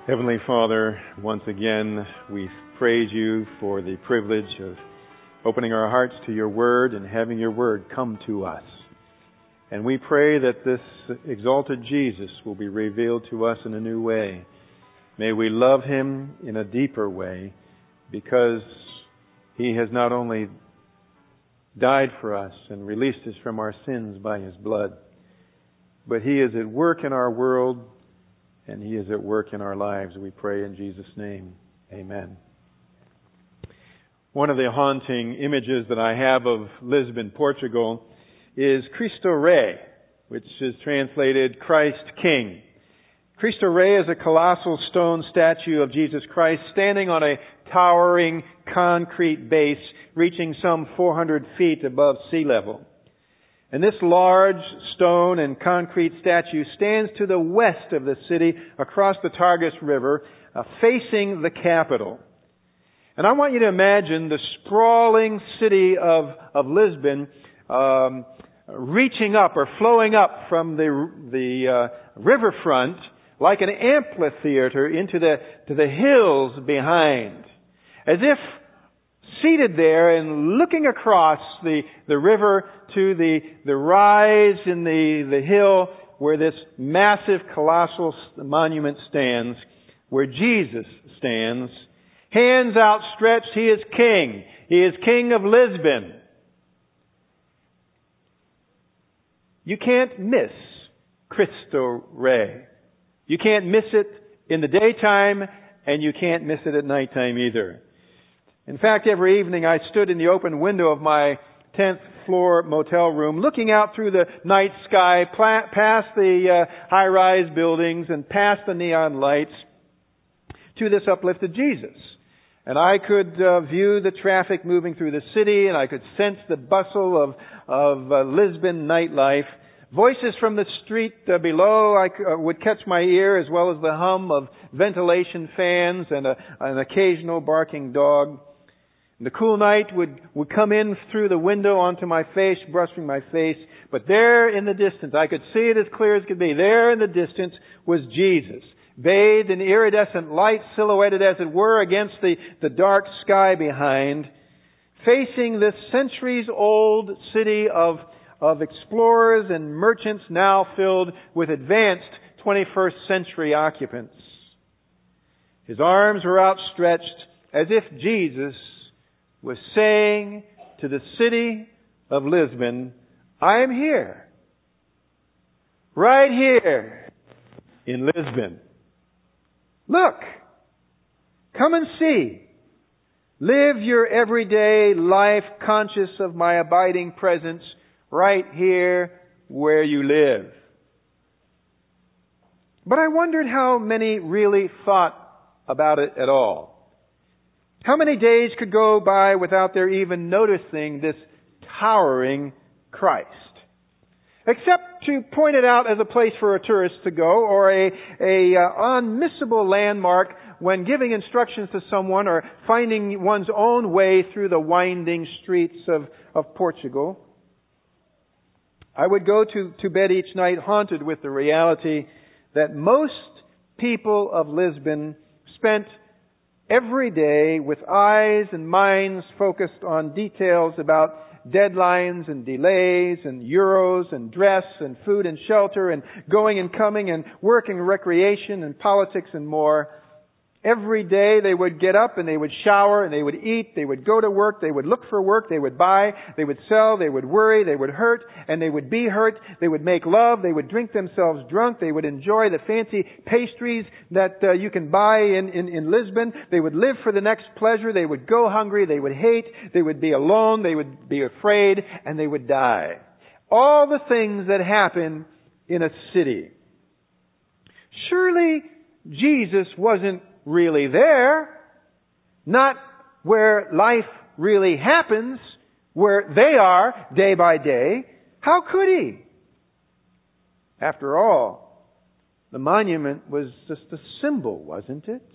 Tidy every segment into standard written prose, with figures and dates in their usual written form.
Heavenly Father, once again, we praise you for the privilege of opening our hearts to your word and having your word come to us. And we pray that this exalted Jesus will be revealed to us in a new way. May we love him in a deeper way, because he has not only died for us and released us from our sins by his blood, but he is at work in our world, and he is at work in our lives. We pray in Jesus' name. Amen. One of the haunting images that I have of Lisbon, Portugal, is Cristo Rei, which is translated Christ King. Cristo Rei is a colossal stone statue of Jesus Christ standing on a towering concrete base reaching some 400 feet above sea level. And this large stone and concrete statue stands to the west of the city across the Tagus River, facing the capital. And I want you to imagine the sprawling city of Lisbon reaching up or flowing up from the riverfront like an amphitheater into the hills behind, as if seated there and looking across the river to the rise in the hill where this massive colossal monument stands, where Jesus stands, hands outstretched. He is King. He is King of Lisbon. You can't miss Cristo Rei. You can't miss it in the daytime, and you can't miss it at nighttime either. In fact, every evening I stood in the open window of my 10th floor motel room, looking out through the night sky, past the high-rise buildings and past the neon lights to this uplifted Jesus. And I could view the traffic moving through the city, and I could sense the bustle of Lisbon nightlife. Voices from the street below would catch my ear, as well as the hum of ventilation fans and an occasional barking dog. And the cool night would come in through the window onto my face, brushing my face. But there in the distance, I could see it as clear as could be, there in the distance was Jesus, bathed in iridescent light, silhouetted as it were against the dark sky behind, facing this centuries-old city of explorers and merchants now filled with advanced 21st century occupants. His arms were outstretched as if Jesus was saying to the city of Lisbon, I am here, right here in Lisbon. Look, come and see. Live your everyday life conscious of my abiding presence right here where you live. But I wondered how many really thought about it at all. How many days could go by without their even noticing this towering Christ? Except to point it out as a place for a tourist to go, or a unmissable landmark when giving instructions to someone or finding one's own way through the winding streets of Portugal. I would go to bed each night haunted with the reality that most people of Lisbon spent every day with eyes and minds focused on details about deadlines and delays and euros and dress and food and shelter and going and coming and work and recreation and politics and more. Every day they would get up and they would shower and they would eat, they would go to work, they would look for work, they would buy, they would sell, they would worry, they would hurt, and they would be hurt, they would make love, they would drink themselves drunk, they would enjoy the fancy pastries that you can buy in Lisbon, they would live for the next pleasure, they would go hungry, they would hate, they would be alone, they would be afraid, and they would die. All the things that happen in a city. Surely Jesus wasn't really there, not where life really happens, where they are day by day. How could he? After all, the monument was just a symbol, wasn't it?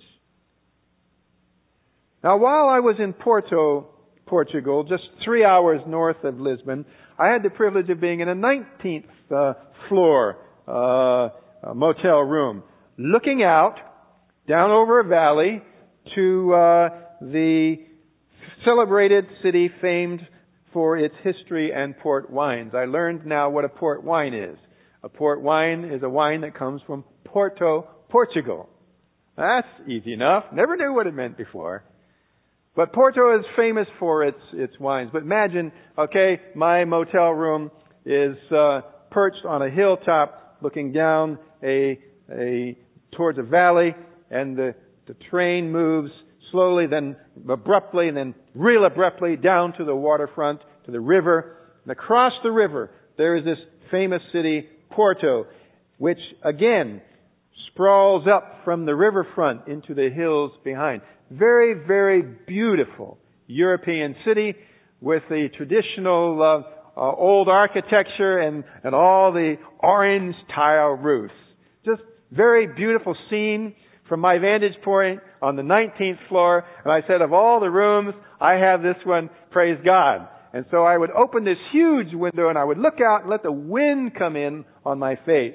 Now, while I was in Porto, Portugal, just 3 hours north of Lisbon, I had the privilege of being in a 19th floor motel room, looking out down over a valley to the celebrated city famed for its history and port wines. I learned now what a port wine is. A port wine is a wine that comes from Porto, Portugal. That's easy enough. Never knew what it meant before. But Porto is famous for its wines. But imagine, okay, my motel room is perched on a hilltop looking down towards a valley, and the train moves slowly, then abruptly, and then real abruptly down to the waterfront, to the river. And across the river, there is this famous city, Porto, which again sprawls up from the riverfront into the hills behind. Very, very beautiful European city with the traditional old architecture and all the orange tile roofs. Just very beautiful scene from my vantage point on the 19th floor. And I said, of all the rooms, I have this one, praise God. And so I would open this huge window and I would look out and let the wind come in on my face.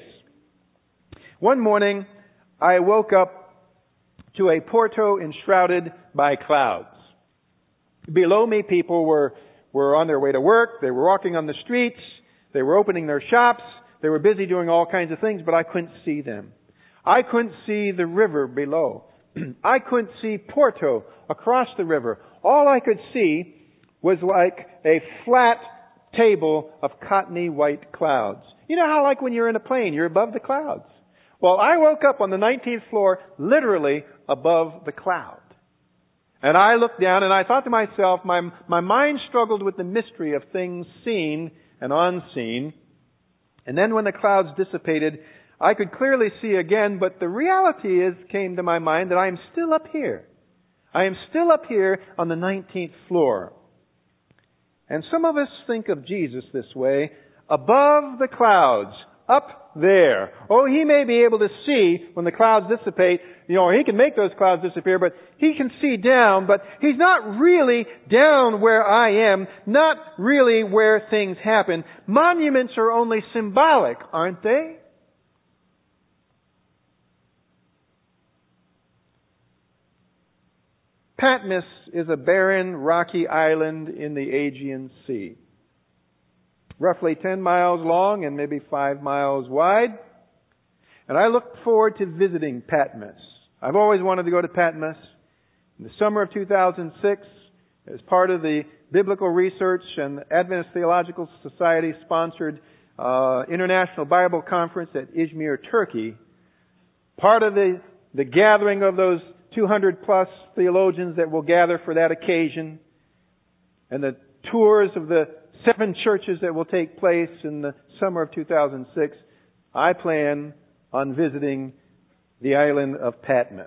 One morning, I woke up to a Porto enshrouded by clouds. Below me, people were on their way to work. They were walking on the streets. They were opening their shops. They were busy doing all kinds of things, but I couldn't see them. I couldn't see the river below. I couldn't see Porto across the river. All I could see was like a flat table of cottony white clouds. You know how like when you're in a plane, you're above the clouds? Well, I woke up on the 19th floor, literally above the cloud. And I looked down and I thought to myself, my mind struggled with the mystery of things seen and unseen. And then when the clouds dissipated, I could clearly see again, but the reality came to my mind that I am still up here. I am still up here on the 19th floor. And some of us think of Jesus this way, above the clouds, up there. Oh, He may be able to see when the clouds dissipate, He can make those clouds disappear, but He can see down, but He's not really down where I am, not really where things happen. Monuments are only symbolic, aren't they? Patmos is a barren, rocky island in the Aegean Sea. Roughly 10 miles long and maybe 5 miles wide. And I look forward to visiting Patmos. I've always wanted to go to Patmos. In the summer of 2006, as part of the Biblical Research and Adventist Theological Society sponsored International Bible Conference at Izmir, Turkey, part of the gathering of those 200 plus theologians that will gather for that occasion, and the tours of the 7 churches that will take place in the summer of 2006, I plan on visiting the island of Patmos.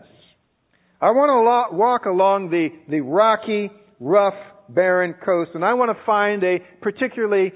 I want to walk along the rocky, rough, barren coast, and I want to find a particularly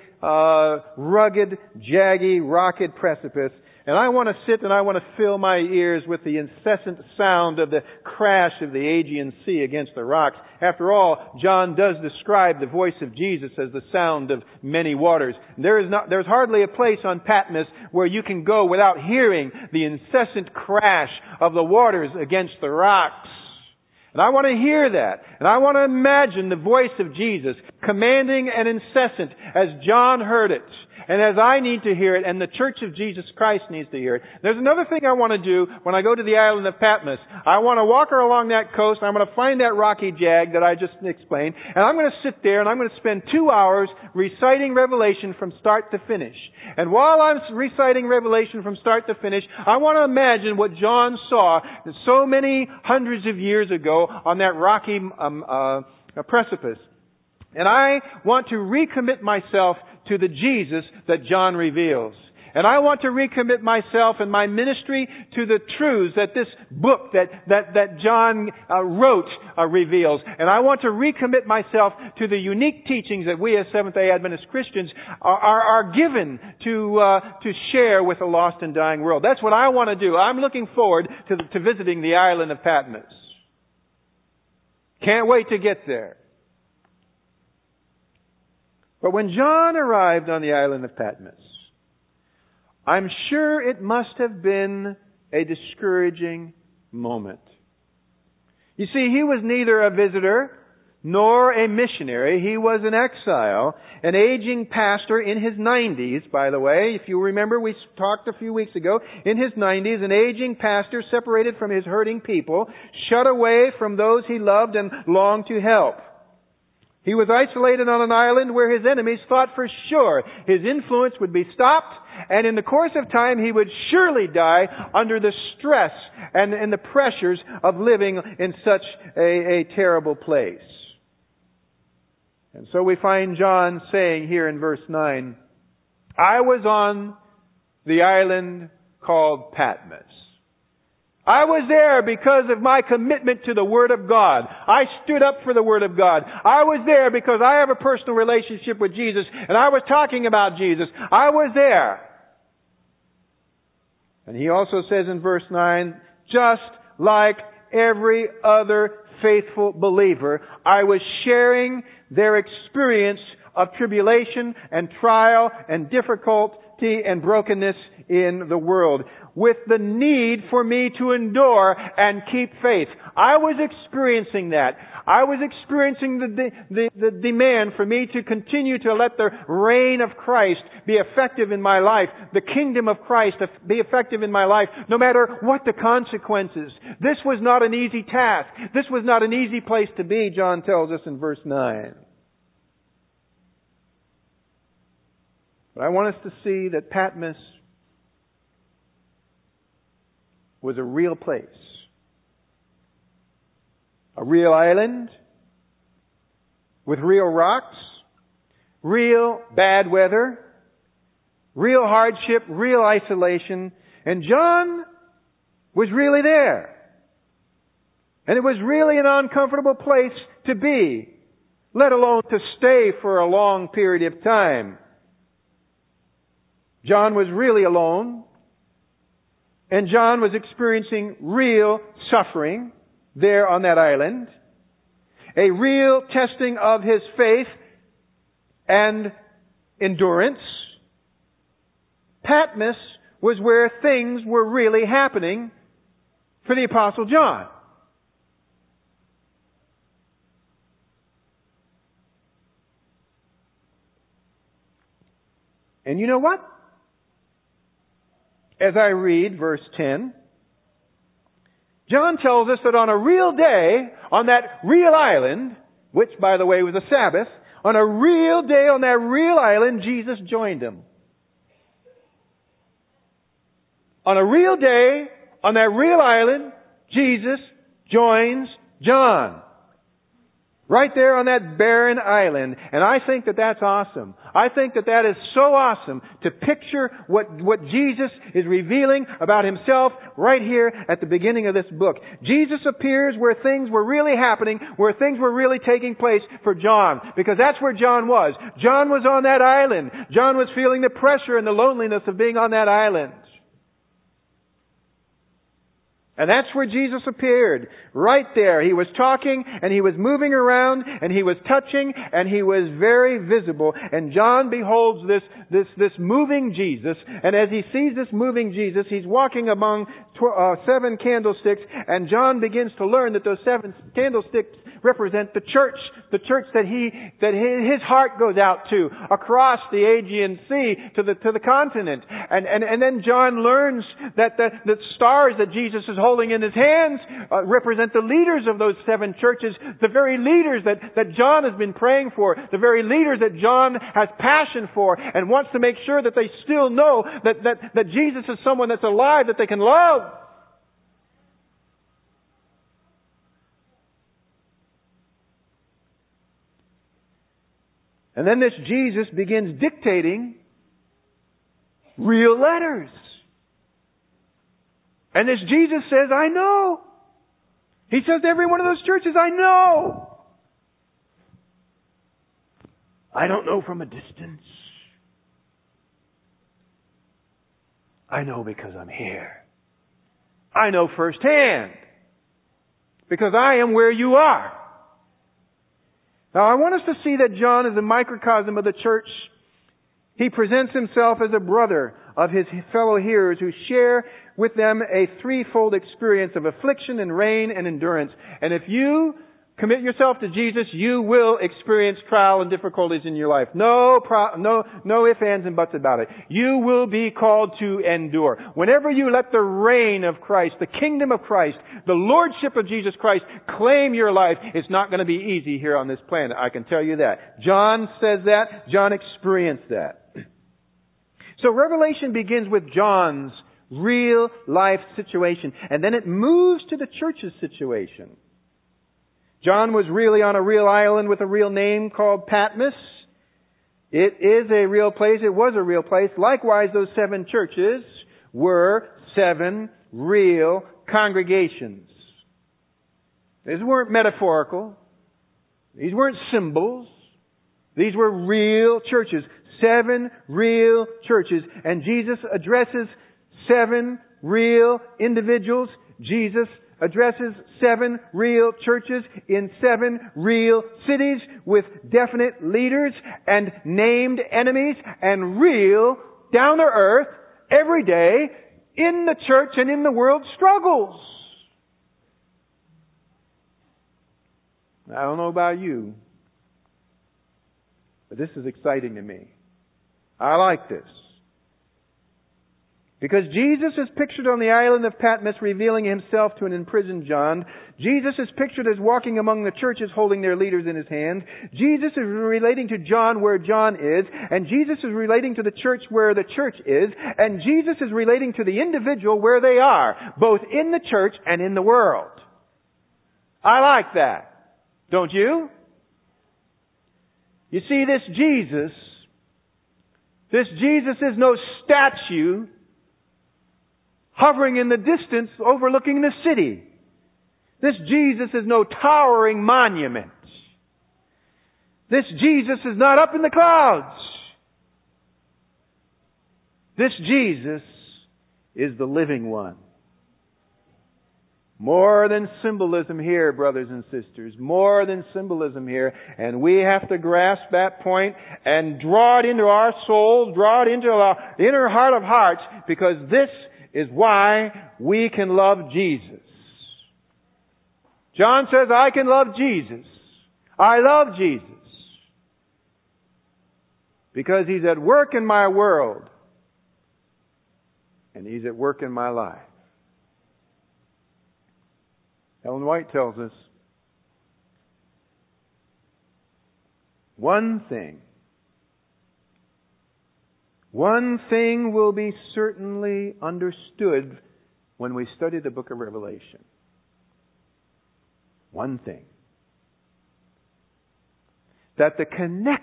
rugged, jaggy, rocky precipice. And I want to sit and I want to fill my ears with the incessant sound of the crash of the Aegean Sea against the rocks. After all, John does describe the voice of Jesus as the sound of many waters. There's hardly a place on Patmos where you can go without hearing the incessant crash of the waters against the rocks. And I want to hear that. And I want to imagine the voice of Jesus commanding and incessant as John heard it. And as I need to hear it, and the Church of Jesus Christ needs to hear it. There's another thing I want to do when I go to the island of Patmos. I want to walk along that coast. I'm going to find that rocky jag that I just explained. And I'm going to sit there and I'm going to spend 2 hours reciting Revelation from start to finish. And while I'm reciting Revelation from start to finish, I want to imagine what John saw so many hundreds of years ago on that rocky precipice. And I want to recommit myself to the Jesus that John reveals. And I want to recommit myself and my ministry to the truths that this book that John wrote reveals. And I want to recommit myself to the unique teachings that we as Seventh-day Adventist Christians are given to share with a lost and dying world. That's what I want to do. I'm looking forward to visiting the island of Patmos. Can't wait to get there. But when John arrived on the island of Patmos, I'm sure it must have been a discouraging moment. You see, he was neither a visitor nor a missionary. He was an exile, an aging pastor in his 90s, by the way. If you remember, we talked a few weeks ago. In his 90s, an aging pastor separated from his hurting people, shut away from those he loved and longed to help. He was isolated on an island where his enemies thought for sure his influence would be stopped, and in the course of time he would surely die under the stress and the pressures of living in such a terrible place. And so we find John saying here in verse 9, I was on the island called Patmos. I was there because of my commitment to the Word of God. I stood up for the Word of God. I was there because I have a personal relationship with Jesus, and I was talking about Jesus. I was there. And he also says in verse 9, just like every other faithful believer, I was sharing their experience of tribulation and trial and difficulty and brokenness in the world, with the need for me to endure and keep faith. I was experiencing that. I was experiencing the demand for me to continue to let the reign of Christ be effective in my life, the kingdom of Christ be effective in my life, no matter what the consequences. This was not an easy task. This was not an easy place to be, John tells us in verse 9. But I want us to see that Patmos was a real place. A real island with real rocks, real bad weather, real hardship, real isolation. And John was really there. And it was really an uncomfortable place to be, let alone to stay for a long period of time. John was really alone. And John was experiencing real suffering there on that island. A real testing of his faith and endurance. Patmos was where things were really happening for the Apostle John. And you know what? As I read verse 10, John tells us that on a real day, on that real island, which by the way was a Sabbath, on a real day on that real island, Jesus joined him. On a real day, on that real island, Jesus joins John. Right there on that barren island. And I think that that's awesome. I think that that is so awesome to picture what Jesus is revealing about Himself right here at the beginning of this book. Jesus appears where things were really happening, where things were really taking place for John. Because that's where John was. John was on that island. John was feeling the pressure and the loneliness of being on that island. And that's where Jesus appeared. Right there. He was talking and He was moving around and He was touching and He was very visible. And John beholds this moving Jesus. And as he sees this moving Jesus, he's walking among 7 candlesticks, and John begins to learn that those 7 candlesticks represent the church that his heart goes out to across the Aegean Sea to the continent. And then John learns that the stars that Jesus is holding in His hands represent the leaders of those 7 churches, the very leaders that John has been praying for, the very leaders that John has passion for and wants to make sure that they still know that Jesus is someone that's alive that they can love. And then this Jesus begins dictating real letters. And this Jesus says, I know. He says to every one of those churches, I know. I don't know from a distance. I know because I'm here. I know firsthand. Because I am where you are. Now I want us to see that John is a microcosm of the church. He presents himself as a brother, of his fellow hearers who share with them a threefold experience of affliction and rain and endurance. And if you commit yourself to Jesus, you will experience trial and difficulties in your life. No ifs, ands, and buts about it. You will be called to endure. Whenever you let the reign of Christ, the kingdom of Christ, the lordship of Jesus Christ claim your life, it's not going to be easy here on this planet. I can tell you that. John says that. John experienced that. So Revelation begins with John's real life situation, and then it moves to the church's situation. John was really on a real island with a real name called Patmos. It is a real place. It was a real place. Likewise, those 7 churches were 7 real congregations. These weren't metaphorical. These weren't symbols. These were real churches. 7 real churches. And Jesus addresses 7 real individuals. Jesus addresses 7 real churches in 7 real cities with definite leaders and named enemies and real, down to earth, everyday, in the church and in the world struggles. I don't know about you, but this is exciting to me. I like this. Because Jesus is pictured on the island of Patmos revealing himself to an imprisoned John. Jesus is pictured as walking among the churches holding their leaders in his hand. Jesus is relating to John where John is. And Jesus is relating to the church where the church is. And Jesus is relating to the individual where they are, both in the church and in the world. I like that. Don't you? You see, this Jesus is no statue hovering in the distance overlooking the city. This Jesus is no towering monument. This Jesus is not up in the clouds. This Jesus is the living one. More than symbolism here, brothers and sisters. More than symbolism here. And we have to grasp that point and draw it into our souls, draw it into our inner heart of hearts, because this is why we can love Jesus. John says, I can love Jesus. I love Jesus. Because He's at work in my world. And He's at work in my life. Ellen White tells us, one thing will be certainly understood when we study the book of Revelation. One thing. That the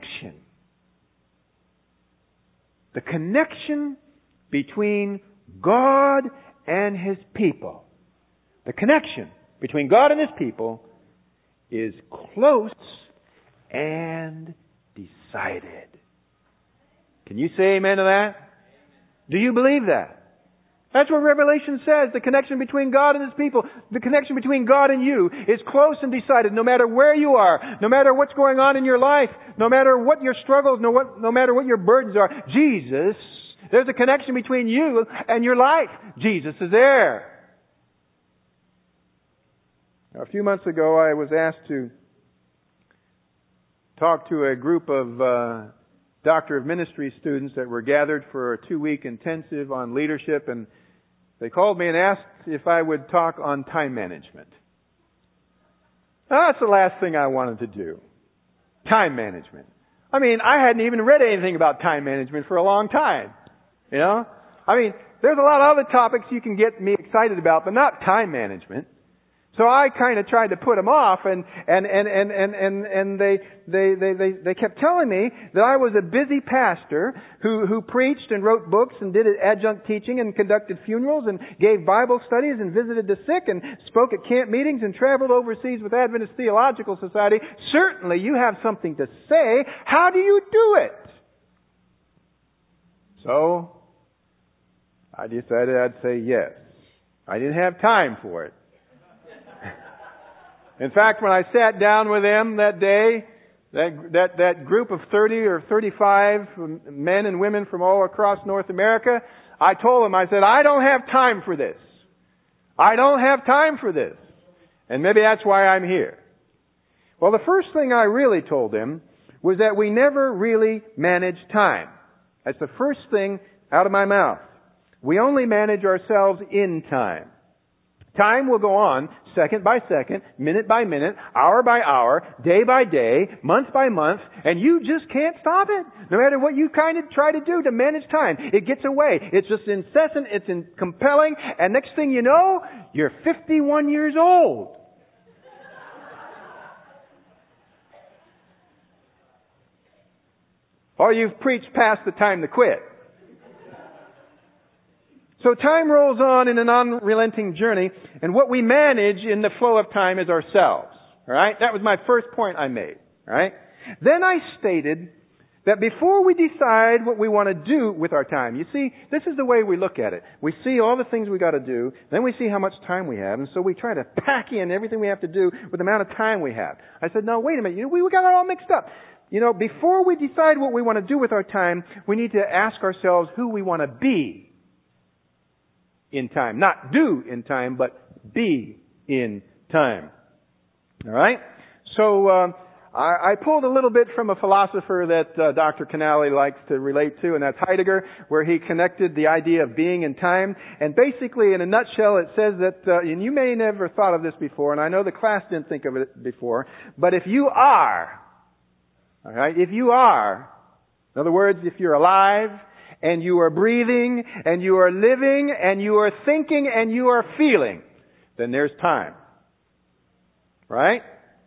connection between God and His people, the connection between God and His people is close and decided. Can you say amen to that? Do you believe that? That's what Revelation says. The connection between God and His people, the connection between God and you is close and decided no matter where you are, no matter what's going on in your life, no matter what your struggles, no matter what your burdens are. Jesus, there's a connection between you and your life. Jesus is there. Now, a few months ago, I was asked to talk to a group of Doctor of Ministry students that were gathered for a 2-week intensive on leadership, and they called me and asked if I would talk on time management. Now, that's the last thing I wanted to do. Time management. I mean, I hadn't even read anything about time management for a long time. You know? I mean, there's a lot of other topics you can get me excited about, but not time management. So I kind of tried to put them off, and they kept telling me that I was a busy pastor who preached and wrote books and did adjunct teaching and conducted funerals and gave Bible studies and visited the sick and spoke at camp meetings and traveled overseas with Adventist Theological Society. Certainly you have something to say. How do you do it? So I decided I'd say yes. I didn't have time for it. In fact, when I sat down with them that day, That group of 30 or 35 men and women from all across North America, I told them, I said, I don't have time for this. I don't have time for this. And maybe that's why I'm here. Well, the first thing I really told them was that we never really manage time. That's the first thing out of my mouth. We only manage ourselves in time. Time will go on second by second, minute by minute, hour by hour, day by day, month by month, and you just can't stop it. No matter what you kind of try to do to manage time, it gets away. It's just incessant, it's compelling, and next thing you know, you're 51 years old. Or you've preached past the time to quit. So time rolls on in an unrelenting journey, and what we manage in the flow of time is ourselves. All right? That was my first point I made. All right? Then I stated that before we decide what we want to do with our time, you see, this is the way we look at it. We see all the things we got to do, then we see how much time we have, and so we try to pack in everything we have to do with the amount of time we have. I said, no, wait a minute, we got it all mixed up. Before we decide what we want to do with our time, we need to ask ourselves who we want to be in time. Not do in time, but be in time. All right? So I pulled a little bit from a philosopher that Dr. Canale likes to relate to, and that's Heidegger, where he connected the idea of being in time. And basically, in a nutshell, it says that, and you may never thought of this before, and I know the class didn't think of it before, but if you are, all right, if you are, in other words, if you're alive, and you are breathing, and you are living, and you are thinking, and you are feeling, then there's time. Right?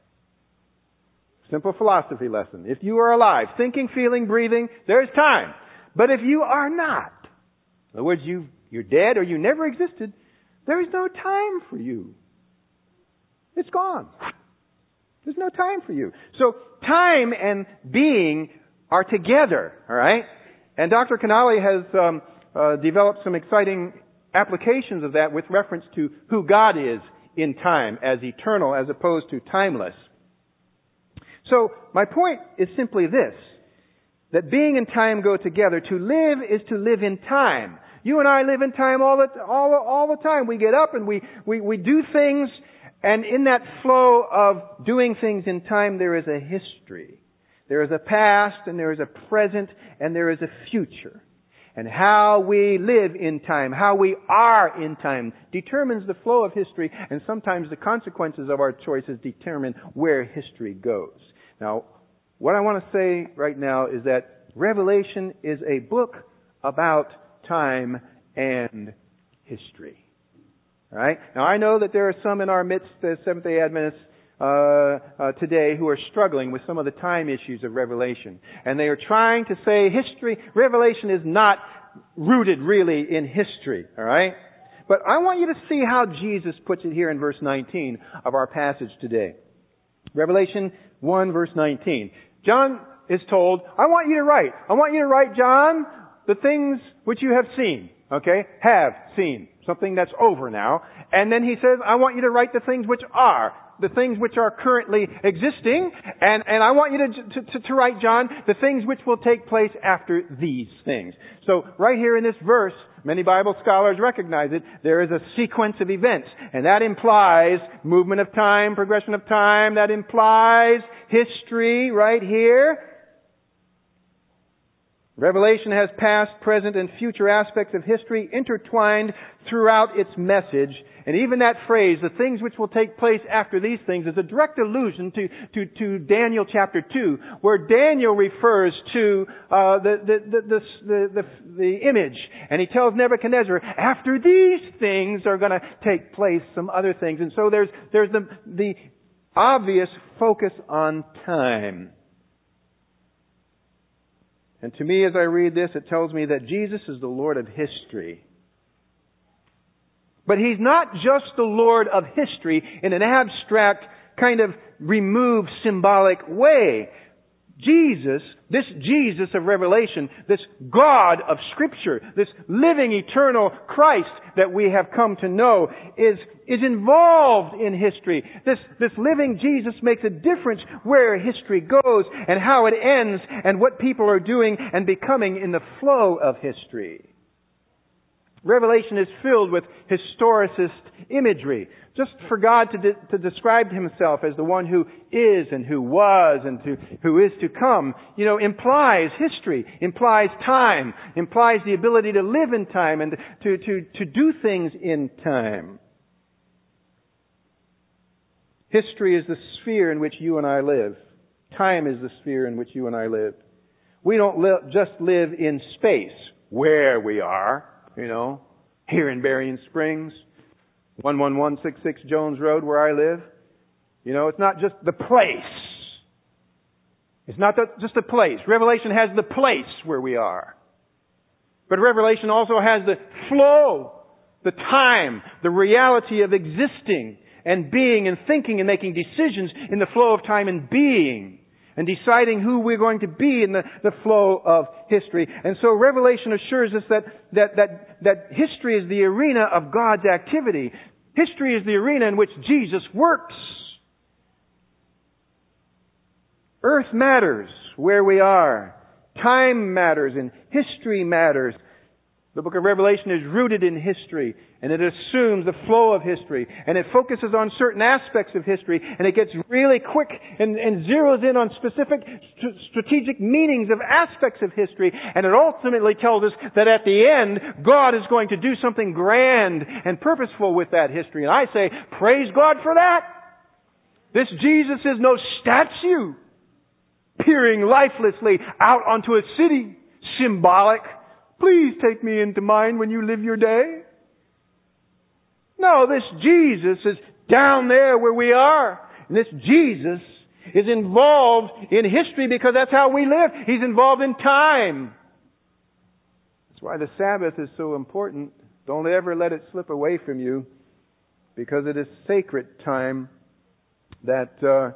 Simple philosophy lesson. If you are alive, thinking, feeling, breathing, there's time. But if you are not, in other words, you're dead or you never existed, there is no time for you. It's gone. There's no time for you. So time and being are together, all right? And Dr. Canale has developed some exciting applications of that with reference to who God is in time as eternal as opposed to timeless. So my point is simply this, that being and time go together. To live is to live in time. You and I live in time all the time. We get up and we do things, and in that flow of doing things in time, there is a history. There is a past, and there is a present, and there is a future. And how we live in time, how we are in time, determines the flow of history, and sometimes the consequences of our choices determine where history goes. Now, what I want to say right now is that Revelation is a book about time and history. All right? Now, I know that there are some in our midst, the Seventh-day Adventists, today who are struggling with some of the time issues of Revelation. And they are trying to say Revelation is not rooted really in history. All right? But I want you to see how Jesus puts it here in verse 19 of our passage today. Revelation 1 verse 19. John is told, I want you to write, John, the things which you have seen. Okay? Have seen. Something that's over now. And then he says, I want you to write the things which are. The things which are currently existing, and I want you to write, John, the things which will take place after these things. So right here in this verse, many Bible scholars recognize it, there is a sequence of events, and that implies movement of time, progression of time, that implies history right here. Revelation has past, present, and future aspects of history intertwined throughout its message. And even that phrase, the things which will take place after these things, is a direct allusion to Daniel chapter 2, where Daniel refers to the image. And he tells Nebuchadnezzar, after these things are going to take place some other things. And so there's the obvious focus on time. And to me, as I read this, it tells me that Jesus is the Lord of history. But He's not just the Lord of history in an abstract, kind of removed, symbolic way. This Jesus of Revelation, this God of Scripture, this living, eternal Christ that we have come to know is is involved in history. This living Jesus makes a difference where history goes and how it ends and what people are doing and becoming in the flow of history. Revelation is filled with historicist imagery. Just for God to describe Himself as the one who is and who was and who is to come, implies history, implies time, implies the ability to live in time and to do things in time. History is the sphere in which you and I live. Time is the sphere in which you and I live. We don't just live in space, where we are. Here in Berrien Springs, 11166 Jones Road where I live. It's not just the place. It's not just a place. Revelation has the place where we are. But Revelation also has the flow, the time, the reality of existing and being and thinking and making decisions in the flow of time and being. And deciding who we're going to be in the flow of history. And so Revelation assures us that history is the arena of God's activity. History is the arena in which Jesus works. Earth matters where we are. Time matters and history matters. The book of Revelation is rooted in history, and it assumes the flow of history, and it focuses on certain aspects of history, and it gets really quick and zeroes in on specific strategic meanings of aspects of history, and it ultimately tells us that at the end, God is going to do something grand and purposeful with that history. And I say, praise God for that! This Jesus is no statue peering lifelessly out onto a city, symbolic. Please take me into mind when you live your day. No, this Jesus is down there where we are. And this Jesus is involved in history because that's how we live. He's involved in time. That's why the Sabbath is so important. Don't ever let it slip away from you, because it is sacred time that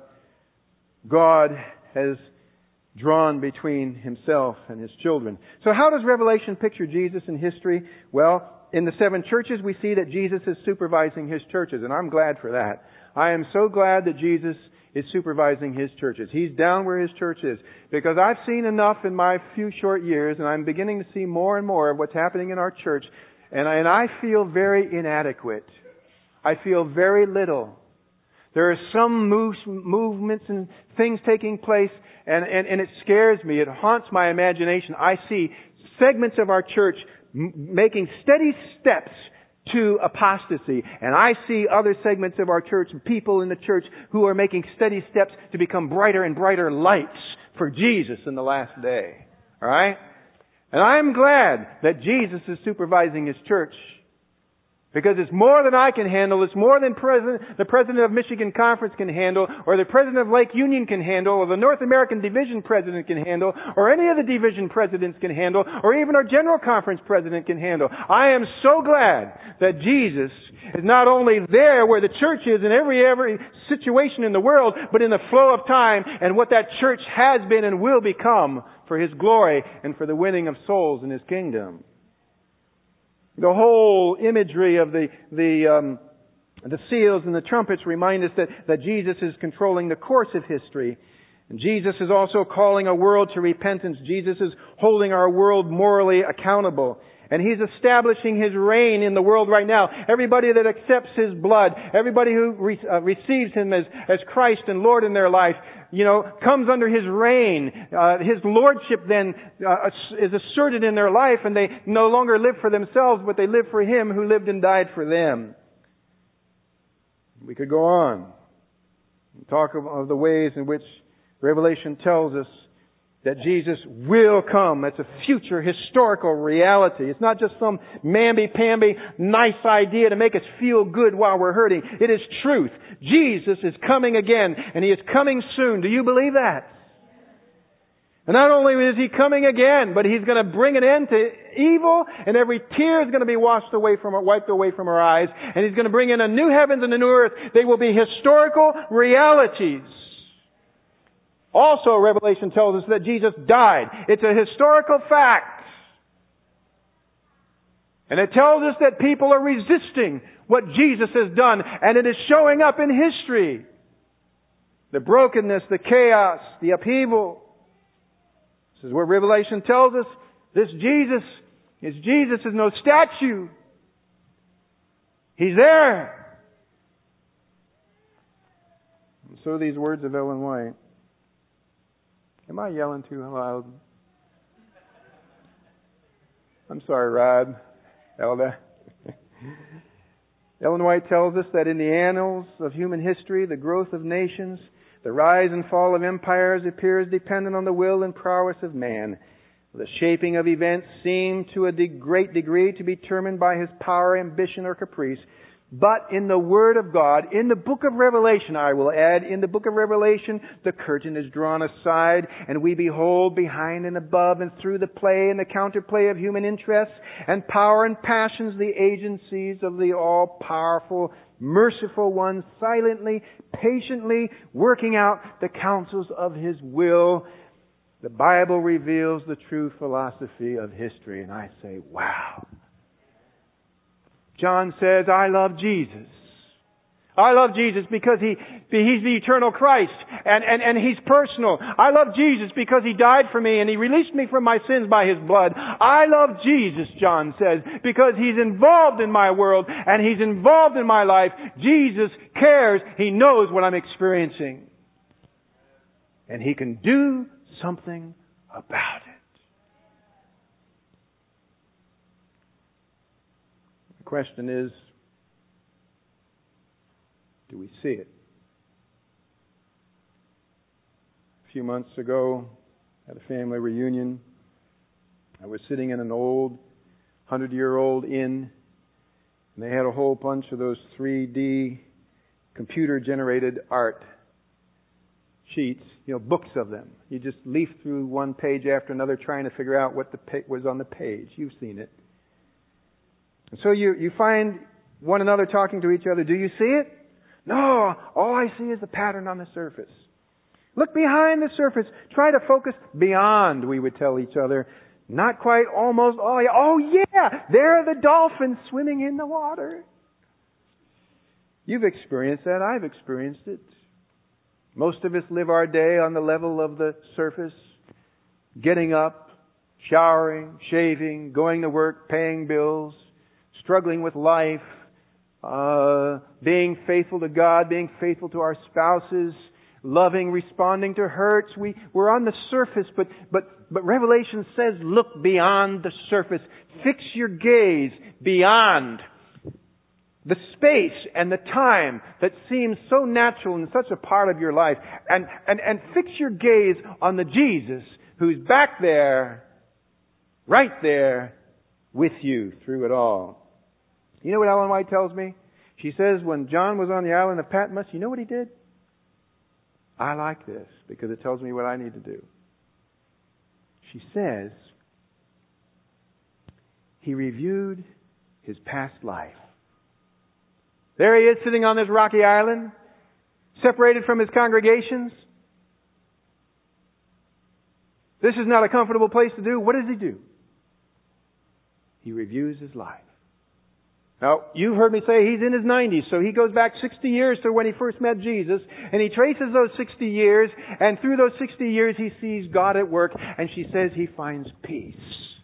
God has drawn between Himself and His children. So how does Revelation picture Jesus in history? Well, in the 7 churches, we see that Jesus is supervising His churches, and I'm glad for that. I am so glad that Jesus is supervising His churches. He's down where His church is, because I've seen enough in my few short years, and I'm beginning to see more and more of what's happening in our church, and I feel very inadequate. I feel very little. There are some movements and things taking place, and it scares me. It haunts my imagination. I see segments of our church making steady steps to apostasy. And I see other segments of our church, people in the church, who are making steady steps to become brighter and brighter lights for Jesus in the last day. Alright? And I'm glad that Jesus is supervising His church. Because it's more than I can handle. It's more than the President of Michigan Conference can handle, or the President of Lake Union can handle, or the North American Division President can handle, or any of the division presidents can handle, or even our General Conference President can handle. I am so glad that Jesus is not only there where the church is in every situation in the world, but in the flow of time and what that church has been and will become for His glory and for the winning of souls in His kingdom. The whole imagery of the seals and the trumpets remind us that Jesus is controlling the course of history. And Jesus is also calling a world to repentance. Jesus is holding our world morally accountable. And He's establishing His reign in the world right now. Everybody that accepts His blood, everybody who receives Him as Christ and Lord in their life, comes under His reign. His lordship then is asserted in their life, and they no longer live for themselves, but they live for Him who lived and died for them. We could go on and talk of the ways in which Revelation tells us that Jesus will come. That's a future historical reality. It's not just some mamby-pamby nice idea to make us feel good while we're hurting. It is truth. Jesus is coming again, and He is coming soon. Do you believe that? And not only is He coming again, but He's going to bring an end to evil, and every tear is going to be wiped away from our eyes, and He's going to bring in a new heavens and a new earth. They will be historical realities. Also, Revelation tells us that Jesus died. It's a historical fact. And it tells us that people are resisting what Jesus has done, and it is showing up in history. The brokenness, the chaos, the upheaval. This is where Revelation tells us this Jesus is no statue. He's there. And so these words of Ellen White. Am I yelling too loud? I'm sorry, Rod, Elda. Ellen White tells us that in the annals of human history, the growth of nations, the rise and fall of empires appears dependent on the will and prowess of man. The shaping of events seem to a great degree to be determined by his power, ambition, or caprice. But in the Word of God, in the book of Revelation, I will add, in the book of Revelation, the curtain is drawn aside, and we behold behind and above and through the play and the counterplay of human interests and power and passions, the agencies of the all-powerful, merciful One, silently, patiently working out the counsels of His will. The Bible reveals the true philosophy of history, and I say, wow. John says, I love Jesus. I love Jesus because He's the eternal Christ and He's personal. I love Jesus because He died for me and He released me from my sins by His blood. I love Jesus, John says, because He's involved in my world and He's involved in my life. Jesus cares. He knows what I'm experiencing. And He can do something about it. The question is, do we see it? A few months ago, at a family reunion, I was sitting in an old 100-year-old inn, and they had a whole bunch of those 3D computer-generated art sheets, books of them. You just leaf through one page after another trying to figure out what was on the page. You've seen it. And so you find one another talking to each other. Do you see it? No, all I see is the pattern on the surface. Look behind the surface. Try to focus beyond, we would tell each other. Not quite, almost, oh yeah, there are the dolphins swimming in the water. You've experienced that. I've experienced it. Most of us live our day on the level of the surface. Getting up, showering, shaving, going to work, paying bills, struggling with life, being faithful to God, being faithful to our spouses, loving, responding to hurts. We're on the surface, but Revelation says, look beyond the surface. Fix your gaze beyond the space and the time that seems so natural and such a part of your life. And fix your gaze on the Jesus who's back there, right there, with you through it all. You know what Ellen White tells me? She says when John was on the island of Patmos, you know what he did? I like this because it tells me what I need to do. She says he reviewed his past life. There he is sitting on this rocky island, separated from his congregations. This is not a comfortable place to do. What does he do? He reviews his life. Now, you've heard me say he's in his 90s, so he goes back 60 years to when he first met Jesus, and he traces those 60 years, and through those 60 years he sees God at work, and she says he finds peace.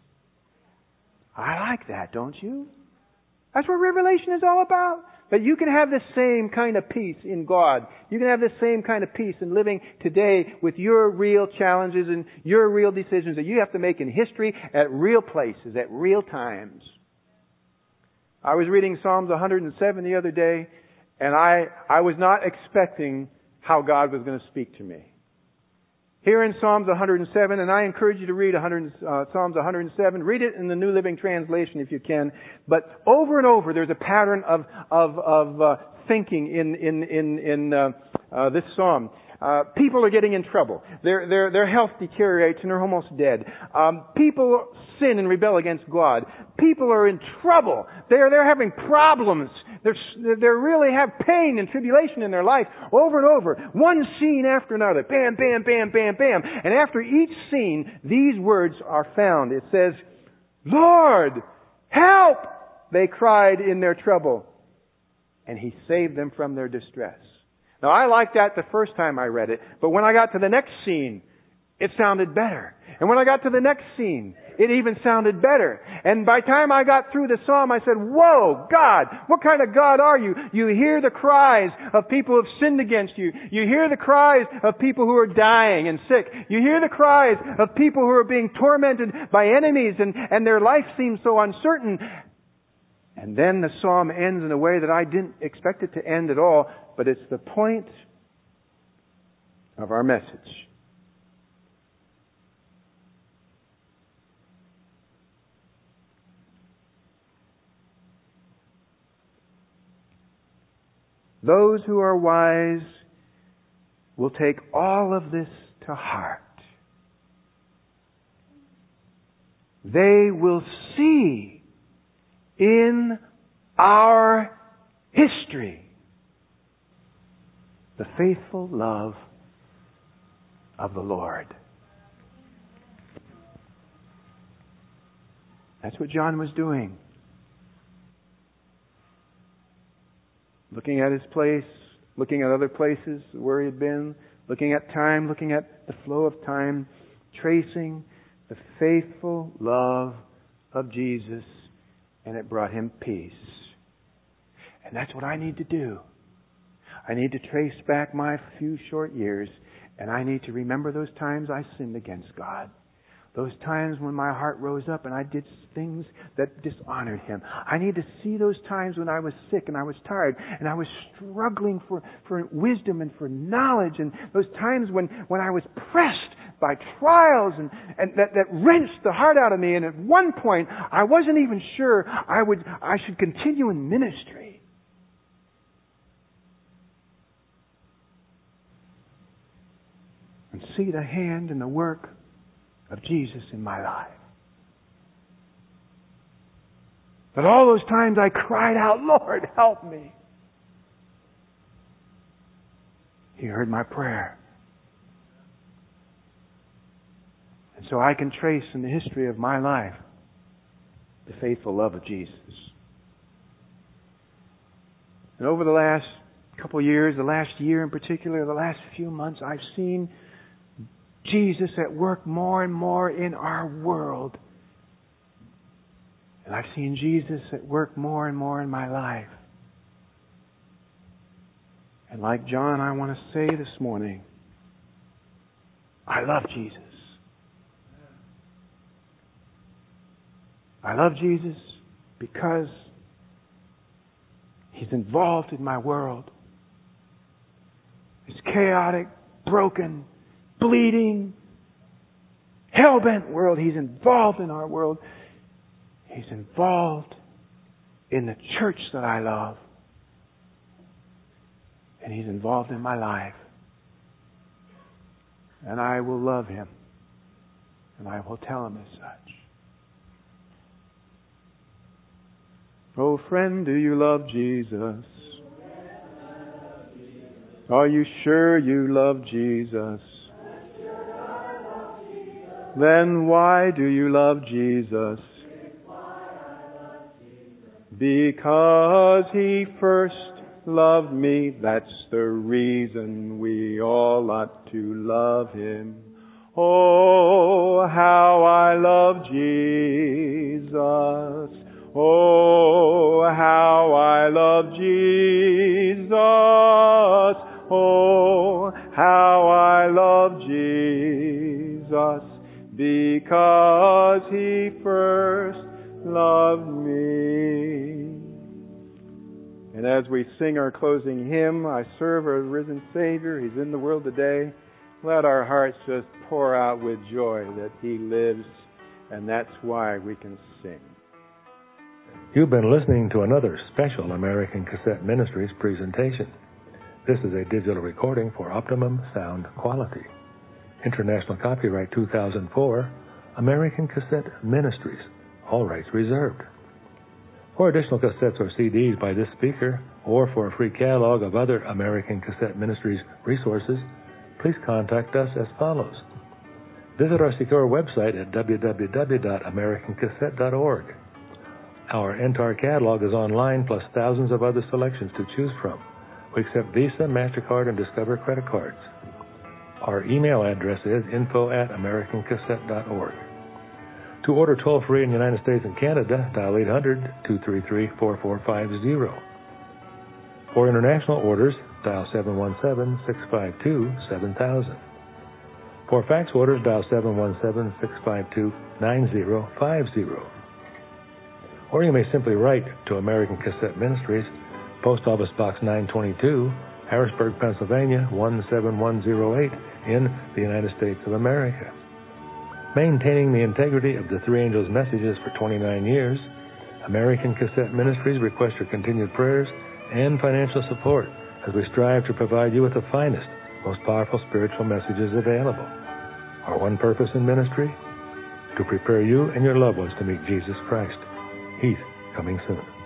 I like that, don't you? That's what Revelation is all about. That you can have the same kind of peace in God. You can have the same kind of peace in living today with your real challenges and your real decisions that you have to make in history at real places, at real times. I was reading Psalms 107 the other day, and I was not expecting how God was going to speak to me. Here in Psalms 107, and I encourage you to read Psalms 107. Read it in the New Living Translation if you can. But over and over, there's a pattern of thinking in this psalm. People are getting in trouble. Their health deteriorates and they're almost dead. People sin and rebel against God. People are in trouble. They're having problems. They really have pain and tribulation in their life over and over. One scene after another. Bam, bam, bam, bam, bam. And after each scene, these words are found. It says, Lord, Help! They cried in their trouble. And He saved them from their distress. Now, I liked that the first time I read it, but when I got to the next scene, it sounded better. And when I got to the next scene, it even sounded better. And by the time I got through the psalm, I said, whoa, God, what kind of God are you? You hear the cries of people who have sinned against you. You hear the cries of people who are dying and sick. You hear the cries of people who are being tormented by enemies and their life seems so uncertain. And then the psalm ends in a way that I didn't expect it to end at all, but it's the point of our message. Those who are wise will take all of this to heart. They will see in our history the faithful love of the Lord. That's what John was doing. Looking at his place, looking at other places where he had been, looking at time, looking at the flow of time, tracing the faithful love of Jesus, and it brought him peace. And that's what I need to do. I need to trace back my few short years, and I need to remember those times I sinned against God. Those times when my heart rose up and I did things that dishonored Him. I need to see those times when I was sick and I was tired and I was struggling for wisdom and for knowledge, and those times when I was pressed by trials and that wrenched the heart out of me, and at one point I wasn't even sure I should continue in ministry. And see the hand and the work of Jesus in my life. But all those times I cried out, Lord, help me. He heard my prayer. And so I can trace in the history of my life the faithful love of Jesus. And over the last couple of years, the last year in particular, the last few months, I've seen Jesus at work more and more in our world. And I've seen Jesus at work more and more in my life. And like John, I want to say this morning, I love Jesus. I love Jesus because He's involved in my world. It's chaotic, broken, bleeding, hell-bent world. He's involved in our world. He's involved in the church that I love. And He's involved in my life. And I will love Him. And I will tell Him as such. Oh, friend, do you love Jesus? Are you sure you love Jesus? Then why do you love Jesus? Because He first loved me. That's the reason we all ought to love Him. Oh, how I love Jesus. Oh, how I love Jesus. Oh, how I love Jesus. Because He first loved me. And as we sing our closing hymn, I serve our risen Savior, He's in the world today, let our hearts just pour out with joy that He lives, and that's why we can sing. You've been listening to another special American Cassette Ministries presentation. This is a digital recording for optimum sound quality. International copyright 2004, American Cassette Ministries, all rights reserved. For additional cassettes or CDs by this speaker, or for a free catalog of other American Cassette Ministries resources, please contact us as follows. Visit our secure website at www.americancassette.org. Our entire catalog is online, plus thousands of other selections to choose from. We accept Visa, MasterCard, and Discover credit cards. Our email address is info@americancassette.org. To order toll-free in the United States and Canada, dial 800-233-4450. For international orders, dial 717-652-7000. For fax orders, dial 717-652-9050. Or you may simply write to American Cassette Ministries, Post Office Box 922, Harrisburg, Pennsylvania, 17108 in the United States of America. Maintaining the integrity of the Three Angels' messages for 29 years, American Cassette Ministries requests your continued prayers and financial support as we strive to provide you with the finest, most powerful spiritual messages available. Our one purpose in ministry? To prepare you and your loved ones to meet Jesus Christ. He's coming soon.